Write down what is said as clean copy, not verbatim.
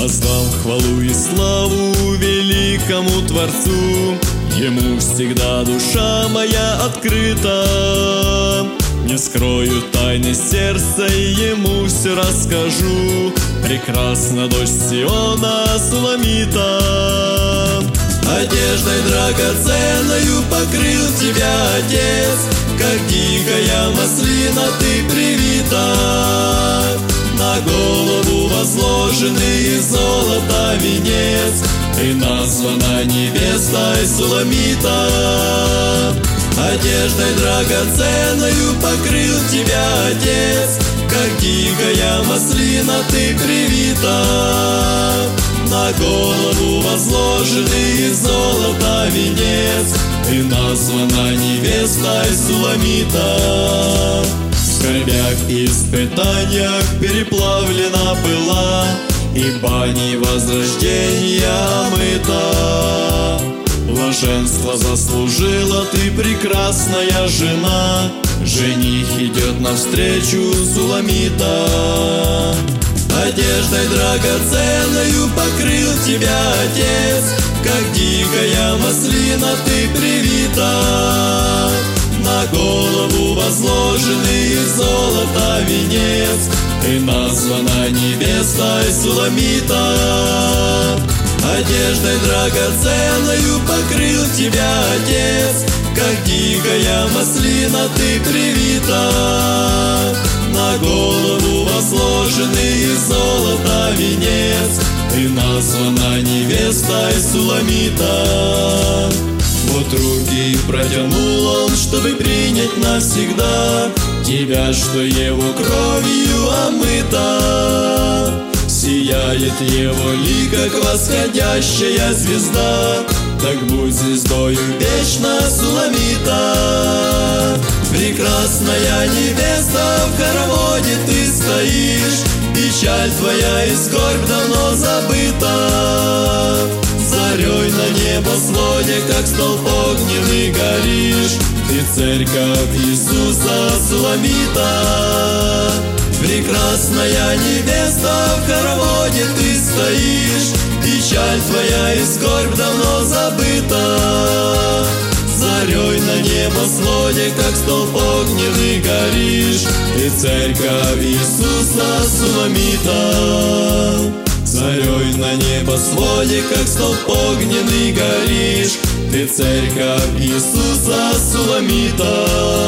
воздам хвалу и славу великому Творцу. Ему всегда душа моя открыта. Не скрою тайны сердца и ему все расскажу. Прекрасна дочь Сиона Суламита. Одеждой драгоценною покрыл тебя Отец, как дикая маслина ты привита. На голову возложенный из золота венец, ты названа невестой Суламита. Одеждой драгоценною покрыл тебя Отец, как дикая маслина ты привита. На голову возложенный из золота венец, ты названа невестой Суламита. В скорбях и испытаниях переплавлена была, и бани возрождения омыта. Блаженство заслужила ты, прекрасная жена, жених идет навстречу Суламита. Одеждой драгоценною покрыл тебя Отец, как дикая маслина ты привита. На голову возложенный из золота венец, ты названа невестой Суламита. Одеждой драгоценною покрыл тебя Отец, как дикая маслина ты привита. На голову возложенный из золота венец, ты названа невестой Суламита. Вот руки протянул он, чтобы принять навсегда тебя, что его кровью омыта. Сияет его лик, как восходящая звезда, так будь звездою вечно Суламита. Прекрасная невеста, в хороводе ты стоишь, печаль твоя и скорбь давно забыта. Зарей на небосводе, как столб огненный горишь, ты церковь Иисуса Суламита. Прекрасная невеста, в хороводе ты стоишь, печаль твоя и скорбь давно забыта. Зарей на небосводе, как столб огненный горишь, ты церковь Иисуса Суламита. Зарей на небосводе, как столб огненный горишь, ты церковь Иисуса Суламита.